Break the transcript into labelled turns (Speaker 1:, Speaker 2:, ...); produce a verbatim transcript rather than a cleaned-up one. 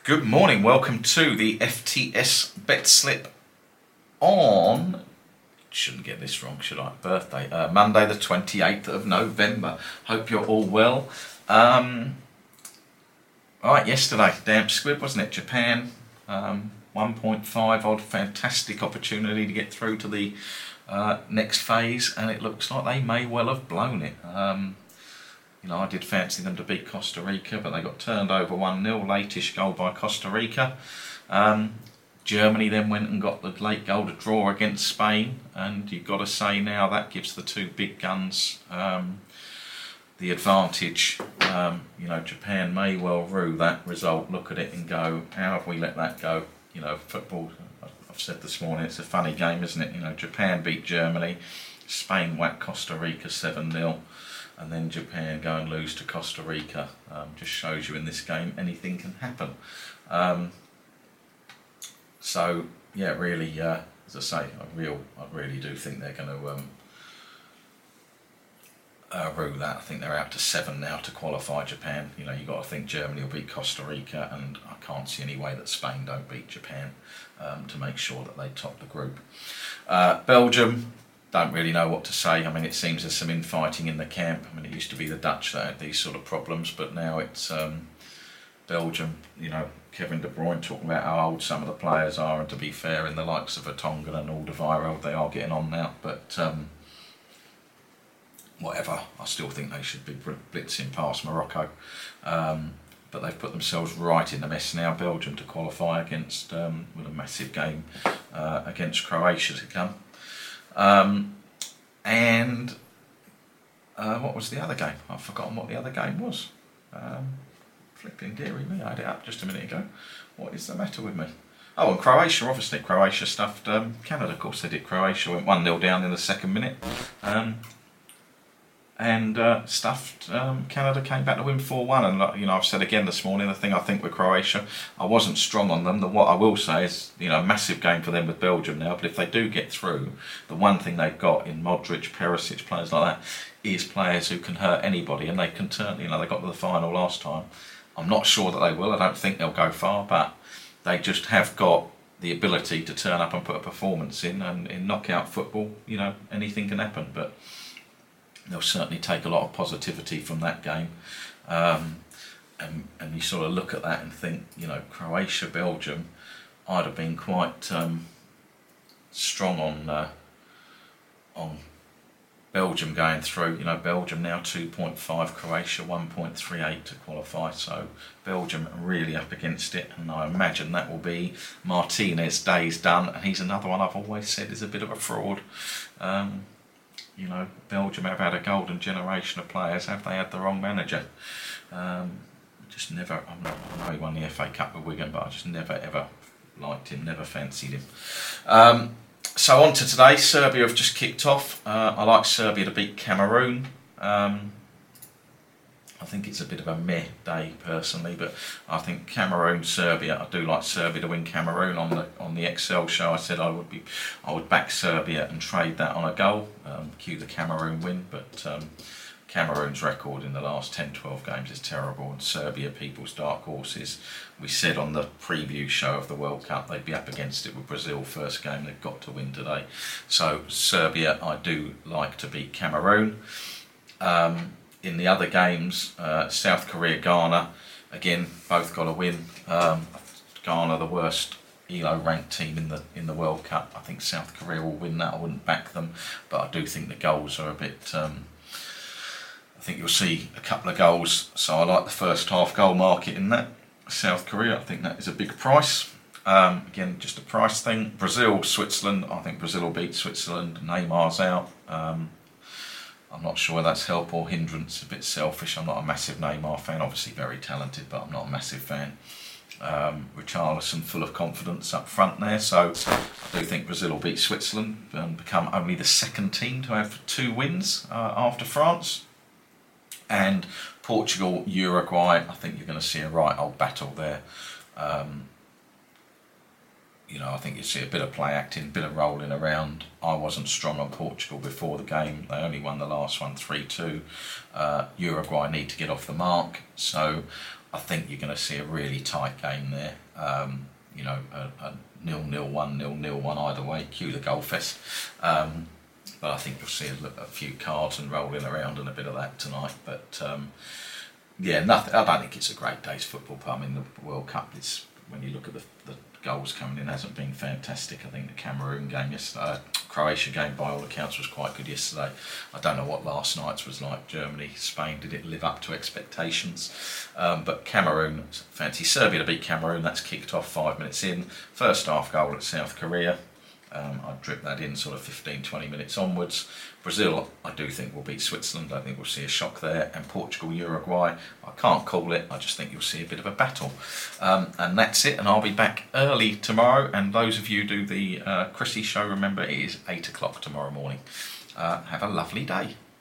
Speaker 1: Good morning, welcome to the F T S Bet Slip on, shouldn't get this wrong, should I, birthday, uh, Monday the twenty-eighth of November. Hope you're all well. Um, right, yesterday, damp squib, wasn't it? Japan, um, one point five odd, fantastic opportunity to get through to the uh, next phase, and it looks like they may well have blown it. Um, You know, I did fancy them to beat Costa Rica, but they got turned over one nil, late-ish goal by Costa Rica. Um, Germany then went and got the late goal to draw against Spain, and you've got to say now that gives the two big guns um, the advantage. Um, you know, Japan may well rue that result, look at it and go, how have we let that go? You know, football, I've said this morning, it's a funny game, isn't it? You know, Japan beat Germany, Spain whacked Costa Rica seven nil. And then Japan go and lose to Costa Rica. Um, just shows you in this game anything can happen. Um, so yeah, really, uh, as I say, I real, I really do think they're going to um, uh, rue that. I think they're out to seven now to qualify Japan. You know, you got to think Germany will beat Costa Rica, and I can't see any way that Spain don't beat Japan um, to make sure that they top the group. Uh, Belgium. Don't really know what to say. I mean, it seems there's some infighting in the camp. I mean, it used to be the Dutch that had these sort of problems, but now it's um, Belgium. You know, Kevin De Bruyne talking about how old some of the players are, and to be fair, in the likes of Vertonghen and Alderweireld, they are getting on now. But um, whatever, I still think they should be blitzing past Morocco. Um, but they've put themselves right in the mess now, Belgium, to qualify against um, with a massive game uh, against Croatia to come. Um, and uh, what was the other game? I've forgotten what the other game was. Um, flipping dearie me, I had it up just a minute ago. What is the matter with me? Oh, and Croatia, obviously. Croatia stuffed um, Canada, of course they did. Croatia went one nil down in the second minute. Um, and uh, stuffed um, Canada, came back to win four one. And you know, I've said again this morning, the thing I think with Croatia, I wasn't strong on them. The, what I will say is, you know, a massive game for them with Belgium now, but if they do get through, the one thing they've got in Modric, Perisic, players like that, is players who can hurt anybody, and they can turn, you know, they got to the final last time. I'm not sure that they will, I don't think they'll go far, but they just have got the ability to turn up and put a performance in, and in knockout football, you know, anything can happen, but they'll certainly take a lot of positivity from that game. Um, and, and you sort of look at that and think, you know, Croatia, Belgium, I'd have been quite um, strong on uh, on Belgium going through. You know, Belgium now two point five, Croatia one point three eight to qualify, so Belgium are really up against it, and I imagine that will be Martinez days done, and he's another one I've always said is a bit of a fraud. Um, You know, Belgium have had a golden generation of players. Have they had the wrong manager? Um, just never. I'm not, I know he won the F A Cup with Wigan, but I just never ever liked him. Never fancied him. Um, so on to today. Serbia have just kicked off. Uh, I like Serbia to beat Cameroon. Um, I think it's a bit of a meh day personally, but I think Cameroon, Serbia. I do like Serbia to win Cameroon on the on the Excel show. I said I would be, I would back Serbia and trade that on a goal. Um, cue the Cameroon win, but um, Cameroon's record in the last ten, twelve games is terrible, and Serbia, people's dark horses. We said on the preview show of the World Cup they'd be up against it with Brazil first game. They've got to win today. So Serbia, I do like to beat Cameroon. Um, In the other games, uh, South Korea, Ghana, again, both got to win. Um, Ghana, the worst E L O ranked team in the in the World Cup. I think South Korea will win that. I wouldn't back them, but I do think the goals are a bit. Um, I think you'll see a couple of goals, so I like the first half goal market in that. South Korea, I think that is a big price. Um, again, just a price thing. Brazil, Switzerland, I think Brazil will beat Switzerland. Neymar's out. Um, I'm not sure whether that's help or hindrance, a bit selfish. I'm not a massive Neymar fan, obviously very talented, but I'm not a massive fan. Um, Richarlison full of confidence up front there, so I do think Brazil will beat Switzerland and become only the second team to have two wins uh, after France. And Portugal, Uruguay, I think you're going to see a right old battle there. Um, You know, I think you see a bit of play acting, a bit of rolling around. I wasn't strong on Portugal before the game. They only won the last one three two. Uh, Uruguay need to get off the mark. So I think you're going to see a really tight game there. Um, you know, a, a nil-nil, one-nil, nil-one either way. Cue the goal fest. Um, but I think you'll see a, a few cards and rolling around and a bit of that tonight. But um, yeah, nothing. I don't think it's a great day's football. I mean, the World Cup is, when you look at the, the goals coming in, hasn't been fantastic. I think the Cameroon game yesterday, uh, Croatia game by all accounts was quite good yesterday. I don't know what last night's was like. Germany, Spain, did it live up to expectations? Um, but Cameroon, fancy Serbia to beat Cameroon. That's kicked off five minutes in. First half goal at South Korea. Um, I'd drip that in sort of fifteen, twenty minutes onwards. Brazil, I do think will beat Switzerland. I think we'll see a shock there. And Portugal, Uruguay, I can't call it. I just think you'll see a bit of a battle. Um, and that's it. And I'll be back early tomorrow. And those of you who do the uh, Chrissy show, remember it is eight o'clock tomorrow morning. Uh, have a lovely day.